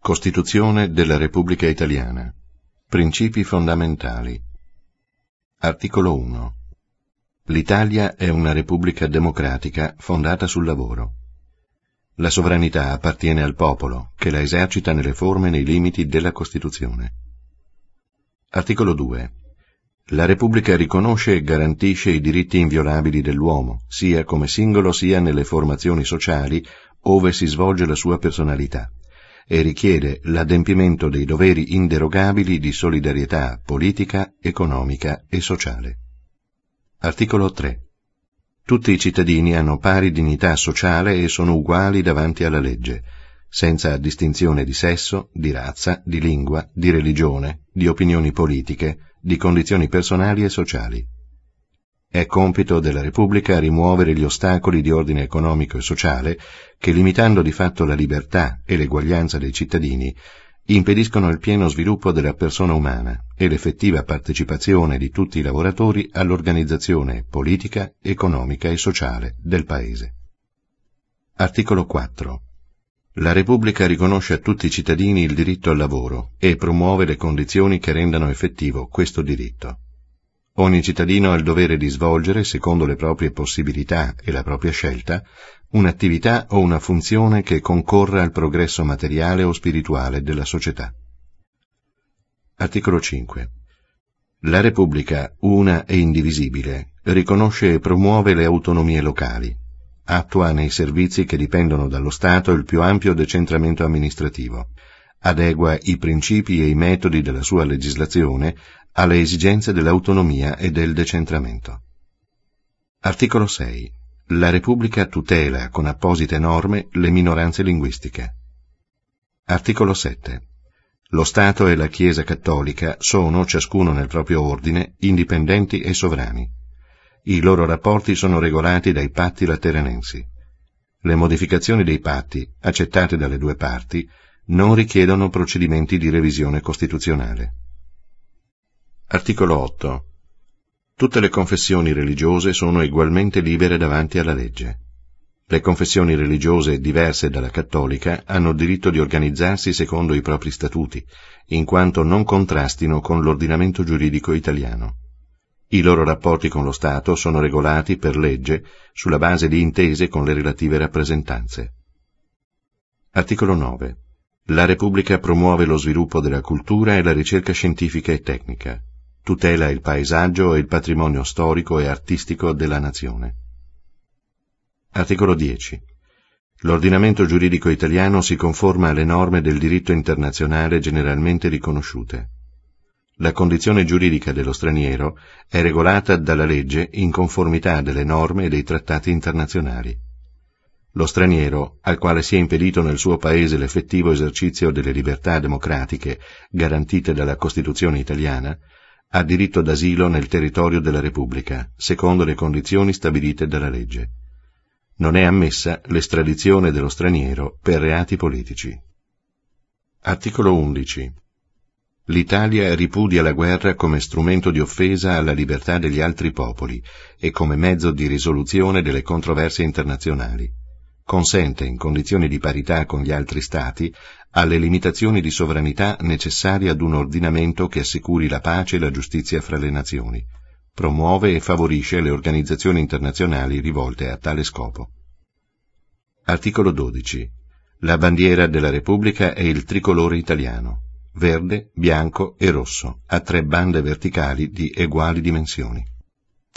Costituzione della Repubblica Italiana. Principi fondamentali. Articolo 1. L'Italia è una Repubblica democratica fondata sul lavoro. La sovranità appartiene al popolo, che la esercita nelle forme e nei limiti della Costituzione. Articolo 2. La Repubblica riconosce e garantisce i diritti inviolabili dell'uomo, sia come singolo sia nelle formazioni sociali ove si svolge la sua personalità, e richiede l'adempimento dei doveri inderogabili di solidarietà politica, economica e sociale. Articolo 3. Tutti i cittadini hanno pari dignità sociale e sono uguali davanti alla legge, senza distinzione di sesso, di razza, di lingua, di religione, di opinioni politiche, di condizioni personali e sociali. È compito della Repubblica rimuovere gli ostacoli di ordine economico e sociale che, limitando di fatto la libertà e l'eguaglianza dei cittadini, impediscono il pieno sviluppo della persona umana e l'effettiva partecipazione di tutti i lavoratori all'organizzazione politica, economica e sociale del Paese. Articolo 4. La Repubblica riconosce a tutti i cittadini il diritto al lavoro e promuove le condizioni che rendano effettivo questo diritto. Ogni cittadino ha il dovere di svolgere, secondo le proprie possibilità e la propria scelta, un'attività o una funzione che concorra al progresso materiale o spirituale della società. Articolo 5. La Repubblica, una e indivisibile, riconosce e promuove le autonomie locali, attua nei servizi che dipendono dallo Stato il più ampio decentramento amministrativo, adegua i principi e i metodi della sua legislazione alle esigenze dell'autonomia e del decentramento. Articolo 6. La Repubblica tutela con apposite norme le minoranze linguistiche. Articolo 7. Lo Stato e la Chiesa Cattolica sono, ciascuno nel proprio ordine, indipendenti e sovrani. I loro rapporti sono regolati dai patti lateranensi. Le modificazioni dei patti, accettate dalle due parti, non richiedono procedimenti di revisione costituzionale. Articolo 8. Tutte le confessioni religiose sono egualmente libere davanti alla legge. Le confessioni religiose diverse dalla cattolica hanno diritto di organizzarsi secondo i propri statuti, in quanto non contrastino con l'ordinamento giuridico italiano. I loro rapporti con lo Stato sono regolati per legge sulla base di intese con le relative rappresentanze. Articolo 9. La Repubblica promuove lo sviluppo della cultura e la ricerca scientifica e tecnica. Tutela il paesaggio e il patrimonio storico e artistico della nazione. Articolo 10. L'ordinamento giuridico italiano si conforma alle norme del diritto internazionale generalmente riconosciute. La condizione giuridica dello straniero è regolata dalla legge in conformità delle norme e dei trattati internazionali. Lo straniero, al quale sia impedito nel suo paese l'effettivo esercizio delle libertà democratiche garantite dalla Costituzione italiana, ha diritto d'asilo nel territorio della Repubblica, secondo le condizioni stabilite dalla legge. Non è ammessa l'estradizione dello straniero per reati politici. Articolo 11. L'Italia ripudia la guerra come strumento di offesa alla libertà degli altri popoli e come mezzo di risoluzione delle controversie internazionali. Consente, in condizioni di parità con gli altri Stati, alle limitazioni di sovranità necessarie ad un ordinamento che assicuri la pace e la giustizia fra le nazioni. Promuove e favorisce le organizzazioni internazionali rivolte a tale scopo. Articolo 12. La bandiera della Repubblica è il tricolore italiano, verde, bianco e rosso, a 3 bande verticali di eguali dimensioni.